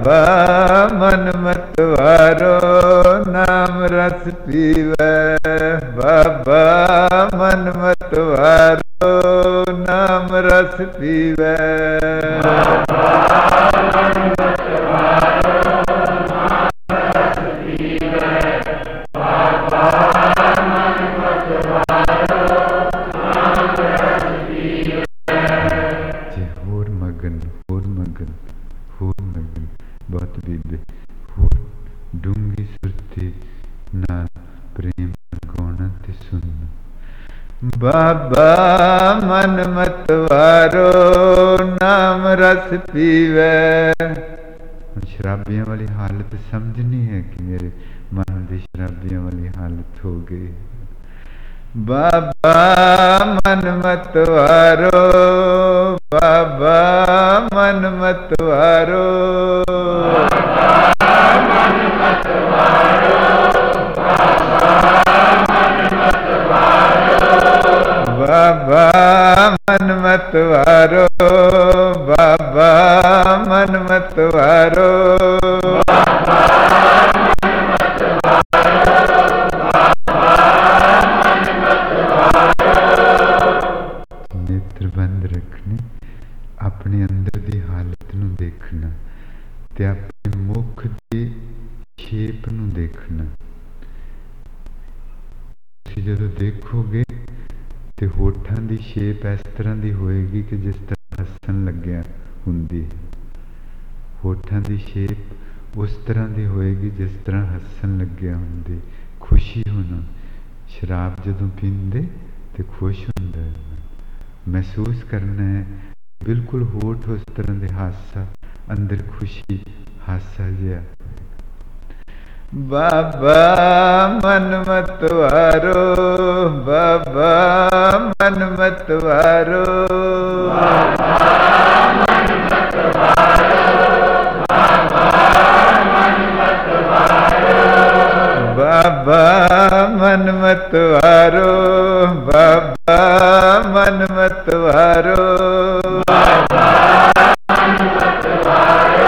बाबा मन मतवारो नाम रस पीवै, बाबा मन मतवारो नाम रस पीवै, बहुत बीबे होर डूंगी सुरती नाल प्रेम गौना ते सुन। बाबा मन मतवारो नाम रस पीवै। शराबियों वाली हालत समझनी है कि मेरे मन की शराबियों वाली हालत हो गई। बाबा मन मतवारो, बाबा मन मतवारो, बाबा मन मतवारो, बाबा मन मतवारो, नेत्र बंद रखने, अपने अंदर की हालत नूं देखना ते अपने मुख की शेप नूं देखना। तुसीं जदों देखोगे तो होठां की शेप इस तरह की होएगी कि जिस तरह हसन लग्या हुंदी। होठां की शेप उस तरह की होएगी जिस तरह हसन लग्या हुंदी। खुशी होना, शराब जदों पींदे तो खुश हुंदा है, महसूस करना है बिल्कुल होठ उस तरह के हासा, अंदर खुशी हासा जिहा। बाबा मन मतवारो, बाबा मन मतवारो, बाबा मन मतवारो, बाबा मन मतवारो, बाबा मन मतवारो, बाबा मन मतवारो, बाबा मन मतवारो,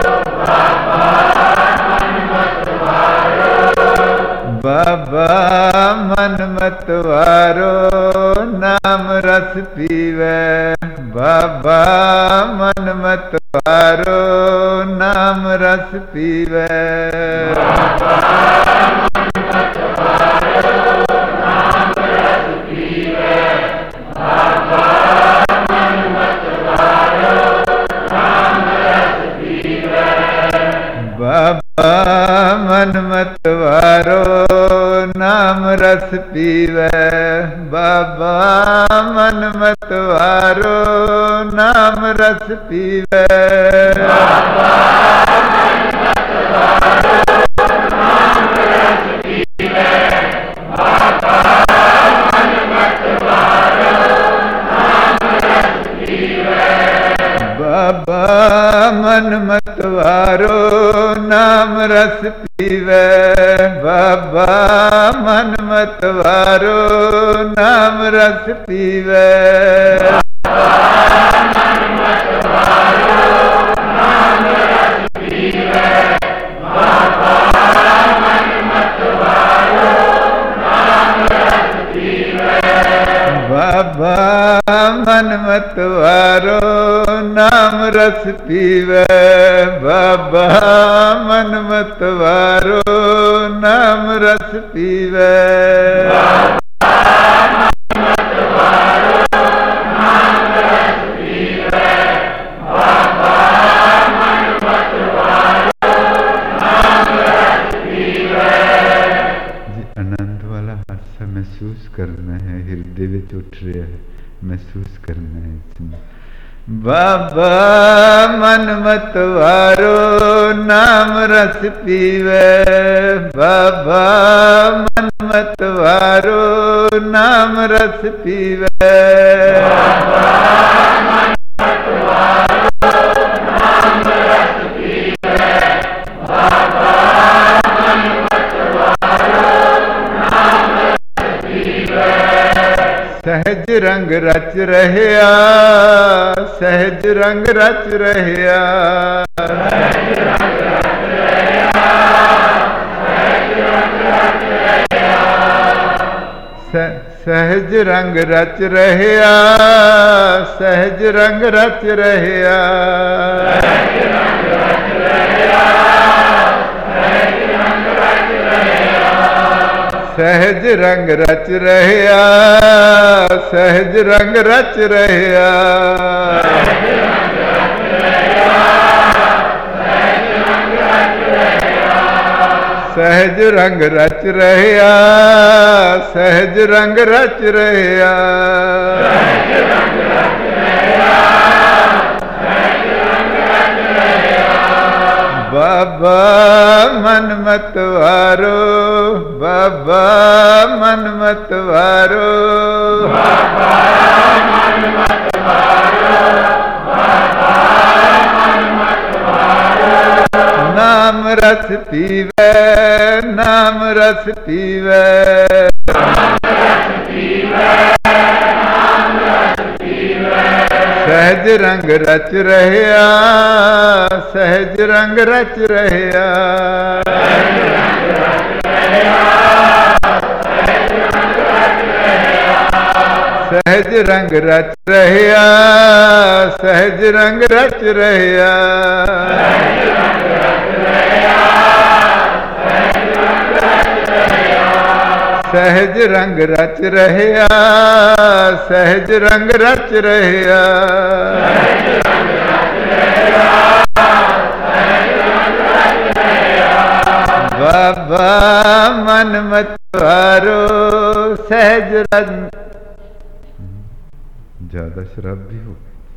बाबा मन मतवारो नाम रस पीवै, बाबा मन मतवारो नाम रस पीवै, बाबा मन मतवारो नाम रस पीवै, बाबा मन मतवारो नाम रस पीवै, बाबा मन मतवारो नाम रस पीवै, बाबा मन मतवारो नाम रस पीवै, बाबा मन मतवारो नाम रस पीवै, बाबा मन मतवारो नाम रस पीवै, बाबा मन मतवारो नाम रस पीवै, बाबा मन मतवारो नाम रस पीवै, बाबा मन मतवारो नाम रस पीवै, बाबा मन मतवारो नाम रस पीवै, बाबा मन मतवारो नाम रस पीवै, बाबा मन मतवारो नाम रस पीवै, बाबा मन मतवारो नाम रस पीवै, बाबा मन मतवारो नाम रस पीवै। आनंद वाला हादसा महसूस करना है, हृदय विच उठ रहा है, महसूस करना है इसमें। बाबा मन मतवारो नाम रस पीवै, बाबा मन मतवारो नाम रस पीवै, बाबा मन मतवारो नाम रस पीवै, बाबा मन मतवारो नाम रस पीवै। सहज रंग रच रहया, सहज रंग रच रहया, सहज रंग सहज रंग रच रहया, सहज रंग रच रहया, सहज रंग रच रहया, सहज रंग रच रहया, सहज रंग रच रहया, सहज रंग रच रहया, सहज रंग रच रहया, सहज रंग रच रहया, सहज रंग रच रहया, सहज रंग रच रहया, सहज रंग रच रहया, सहज रंग रच रहया। बाबा मन मत वारो, बाबा मन मत वारो, बाबा मन मत वारो, बाबा मन मत वारो। नाम रस पीवे, नाम रस पीवे, नाम रस पीवे, नाम रस पीवे। सहज रंग रच रहया, सहज रंग रच रहया, सहज रंग रच रहया, सहज रंग रच रहया, सहज रंग रच रहया, सहज रंग रच रहया, सहज रंग रच रहया, सहज रंग रच रहया, सहज रंग रच रहया, सहज रंग रच रहया, सहज रंग रच रहया, सहज रंग रच रहया। बाबा मन मत वारो, सहज रंग। ज्यादा शराबी हो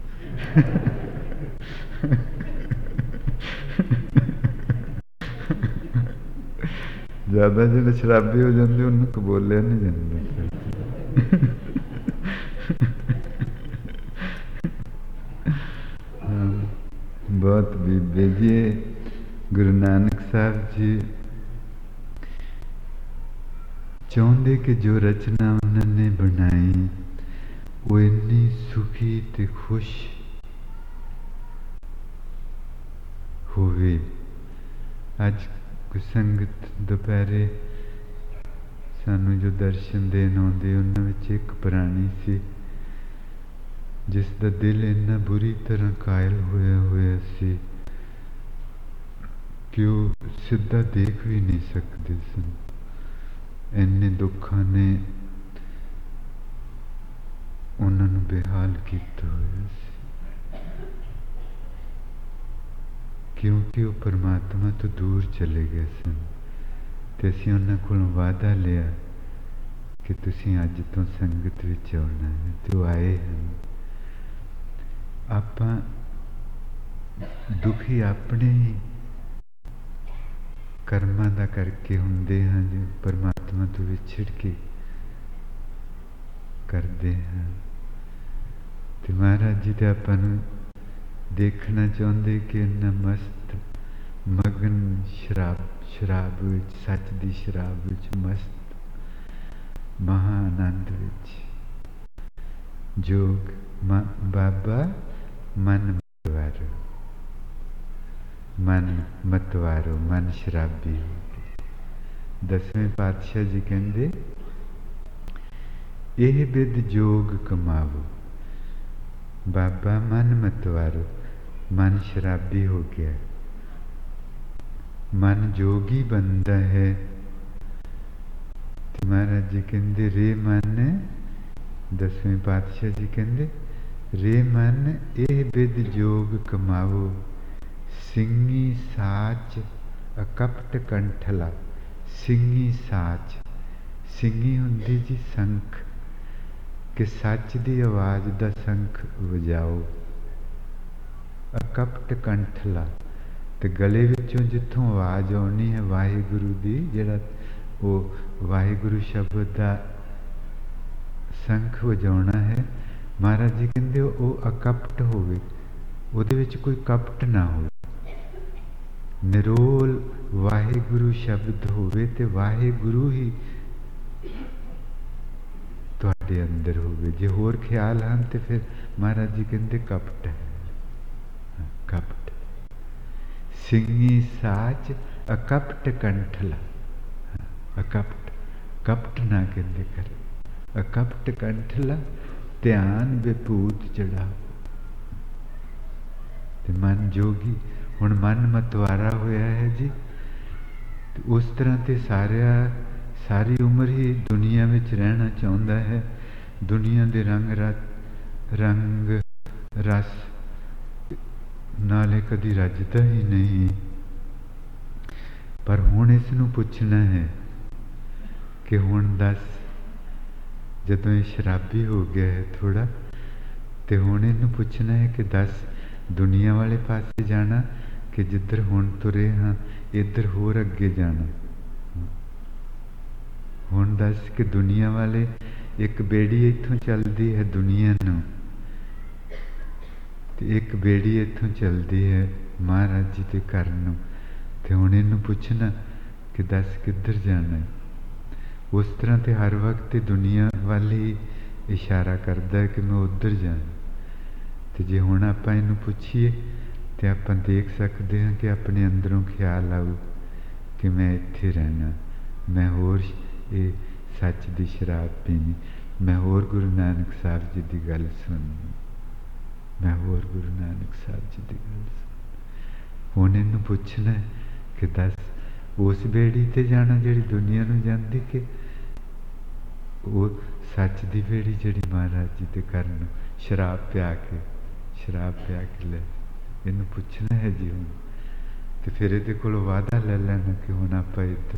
ज्यादा जो शराबी हो जाते उन्होंने बोलिया नहीं जाता। बहुत बीबे जी गुरु नानक साहब जी चाहते कि जो रचना उन्होंने बनाई वो इन्नी सुखी ते खुश होवे। अज संगत दोपहरे सानू जो दर्शन देन आउंदे उन्हां विच एक प्राणी सी जिसका दिल इन्ना बुरी तरह कायल होया होया सी कि वो सीधा देख भी नहीं सकते सन। इन्ने दुखा ने उन्होंने बेहाल किया होया सी क्योंकि वो परमात्मा तो दूर चले गए सन। तो असीं उन्हां कोलों वादा लिया कि तुसीं अज तो संगत विच आउणा है, तो आए हैं। आपां दुखी अपने ही कर्मां दा करके हुंदे हां, जो परमात्मा तो विछड़ के करते हैं। तो महाराज जी तो आपां नूं देखना चाहते कि इन्ना मस्त मगन शराब विच, सच दी शराब विच मस्त महा आनंद विच जोग बाबा मन मतवारो, मन मतवारो, मन शराबी हो गया। 10वें पातशाह जी कहते यह विद जोग कमावो। बाबा मन मतवारो, मन शराबी हो गया, मन जोगी बनता है। तो महाराज जी कहते रे मन, 10वें पातशाह जी कहते रे मन यह विद जोग कमावो, सिंगी साच अकपट कंठला। सिंगी साच, सिंगी हुंदी जी संख, कि सच की आवाज़ का संख वजाओ। अकपट कंठला, तो गले विचों जिथों आवाज़ आनी है वाहिगुरु दी, जिहड़ा वो वाहिगुरु शब्द का संख वजाना है। महाराज जी कहते वो अकपट होवे, उहदे विच कोई कपट ना हो, निरोल वाहिगुरु शब्द होवे ते वाहिगुरु ही तुहाडे अंदर होवे। जे होर ख्याल हैं तो फिर महाराज जी कहते कपट है। कपट सिंगी साच अकपट कंठला, अकपट कपट ना कहते कर। ਅਕਪਟ ਕੰਠਲਾ ਧਿਆਨ ਵਿਭੂਤ ਚੜਾਓ। ਤੇ ਮਨ ਜੋਗੀ, ਹੁਣ ਮਨ ਮਤਵਾਰਾ ਹੋਇਆ ਹੈ ਜੀ, ਤੇ ਉਸ ਤਰ੍ਹਾਂ ਤੇ ਸਾਰੀ ਉਮਰ ਹੀ ਦੁਨੀਆ ਵਿੱਚ ਰਹਿਣਾ ਚਾਹੁੰਦਾ ਹੈ। ਦੁਨੀਆ ਦੇ ਰੰਗ ਰਸ ਨਾਲੇ ਕਦੀ ਰੱਜਦਾ ਹੀ ਨਹੀਂ। ਪਰ ਹੁਣ ਇਸ ਨੂੰ ਪੁੱਛਣਾ ਹੈ ਕਿ ਹੁਣ ਦੱਸ, ਜਦੋਂ ਇਹ ਸ਼ਰਾਬੀ ਹੋ ਗਿਆ ਹੈ ਥੋੜਾ, ਤੇ ਹੁਣ ਇਹਨੂੰ ਪੁੱਛਣਾ ਹੈ ਕਿ ਦੱਸ, ਦੁਨੀਆ ਵਾਲੇ ਪਾਸੇ ਜਾਣਾ ਕਿ ਜਿੱਧਰ ਹੁਣ ਤੁਰੇ ਹਾਂ ਇੱਧਰ ਹੋਰ ਅੱਗੇ ਜਾਣਾ। ਹੁਣ ਦੱਸ ਕਿ ਦੁਨੀਆ ਵਾਲੇ, ਇੱਕ ਬੇੜੀ ਇੱਥੋਂ ਚੱਲਦੀ ਹੈ ਦੁਨੀਆ ਨੂੰ, ਤੇ ਇੱਕ ਬੇੜੀ ਇੱਥੋਂ ਚੱਲਦੀ ਹੈ ਮਹਾਰਾਜ ਜੀ ਦੇ ਘਰ ਨੂੰ। ਤੇ ਹੁਣ ਇਹਨੂੰ ਪੁੱਛਣਾ ਕਿ ਦੱਸ ਕਿੱਧਰ ਜਾਣਾ। ਉਸ ਤਰ੍ਹਾਂ ਤੇ ਹਰ ਵਕਤ ਦੁਨੀਆ ਵੱਲ ਹੀ ਇਸ਼ਾਰਾ ਕਰਦਾ ਹੈ ਕਿ ਮੈਂ ਉੱਧਰ ਜਾਣਾ। ਤੇ ਜੇ ਹੁਣ ਆਪਾਂ ਇਹਨੂੰ ਪੁੱਛੀਏ ਤੇ ਆਪਾਂ ਦੇਖ ਸਕਦੇ ਹਾਂ ਕਿ ਆਪਣੇ ਅੰਦਰੋਂ ਖਿਆਲ ਆਊ ਕਿ ਮੈਂ ਇੱਥੇ ਰਹਿਣਾ, ਮੈਂ ਹੋਰ ਇਹ ਸੱਚ ਦੀ ਸ਼ਰਾਬ ਪੀਣੀ, ਮੈਂ ਹੋਰ ਗੁਰੂ ਨਾਨਕ ਸਾਹਿਬ ਜੀ ਦੀ ਗੱਲ ਸੁਣਨੀ, ਮੈਂ ਹੋਰ ਗੁਰੂ ਨਾਨਕ ਸਾਹਿਬ ਜੀ ਦੀ ਗੱਲ ਸੁਣਨੀ। ਹੁਣ ਇਹਨੂੰ ਪੁੱਛਣਾ ਕਿ ਦੱਸ, ਉਸ ਬੇੜੀ ਤੇ ਜਾਣਾ ਜਿਹੜੀ ਦੁਨੀਆ ਨੂੰ ਜਾਂਦੀ, ਕਿ ਉਹ ਸੱਚ ਦੀ ਬੇੜੀ ਜਿਹੜੀ ਮਹਾਰਾਜ ਜੀ ਦੇ ਘਰ ਨੂੰ ਸ਼ਰਾਬ ਪਿਆ ਕੇ ਲੈ। ਇਹਨੂੰ ਪੁੱਛਣਾ ਹੈ ਜੀ ਹੁਣ। ਤੇ ਫਿਰ ਇਹਦੇ ਕੋਲੋਂ ਵਾਅਦਾ ਲੈ ਲੈਣਾ ਕਿ ਹੁਣ ਆਪਾਂ ਇੱਧਰ।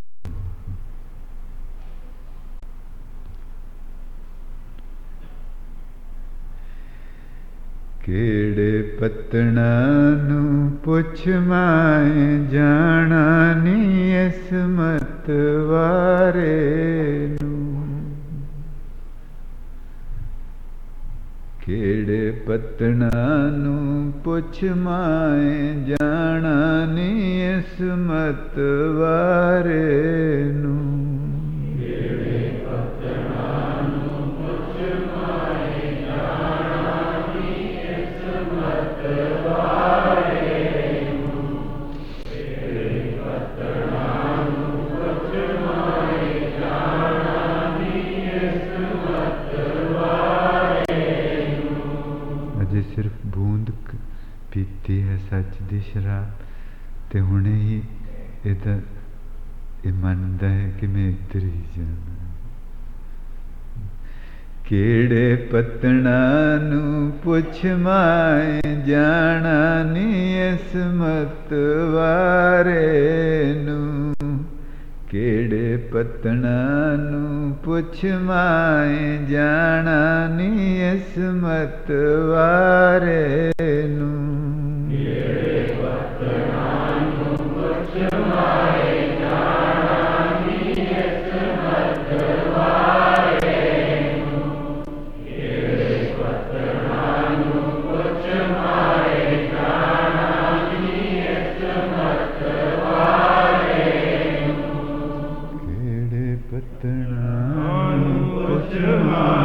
ਕਿਹੜੇ ਪਤਣਾ ਨੂੰ ਪੁੱਛ ਮੈਂ ਜਾਣਾ ਨੀ ਇਸ ਮਤਵਾਰੇ ਨੂੰ। ਕਿਹੜੇ ਪਤਣਾ ਨੂੰ ਪੁੱਛ ਮੈਂ ਜਾਣਾ ਨੀ ਇਸ ਮਤਵਾਰੇ ਨੂੰ। ਸਿਰਫ ਬੂੰਦ ਪੀਤੀ ਹੈ ਸੱਚ ਦੀ ਸ਼ਰਾਬ, ਤੇ ਹੁਣੇ ਹੀ ਇਹ ਮੰਨਦਾ ਹੈ ਕਿ ਮੈਂ ਇੱਧਰ ਹੀ ਜਾਣਾ। ਕਿਹੜੇ ਪਤਣਾ ਨੂੰ ਪੁੱਛ ਮੈਂ ਜਾਣਾ ਨੀ ਇਸ ਮਤਵਾਰੇ ਨੂੰ। ਕਿਹੜੇ ਪਤਣਾ ਨੂੰ ਪੁੱਛ ਮੈਂ ਜਾਣਾ ਨੀ ਇਸ ਮਤਵਾਰੇ ਨੂੰ। ਕਿਹੜੇ ਪਤਣਾ ਨੂੰ ਪੁੱਛ ਮੈਂ ਜਾਣਾ ਨੀ ਇਸ ਮਤਵਾਰੇ ਨੂੰ। ਕਿਹੜੇ ਪਤਣਾ ਨੂੰ ਪੁੱਛ ਮੈਂ ਜਾਣਾ ਨੀ ਇਸ ਮਤਵਾਰੇ ਨੂੰ। ਕਿਹੜੇ ਪਤਣਾ ਨੂੰ ਪੁੱਛ ਮੈਂ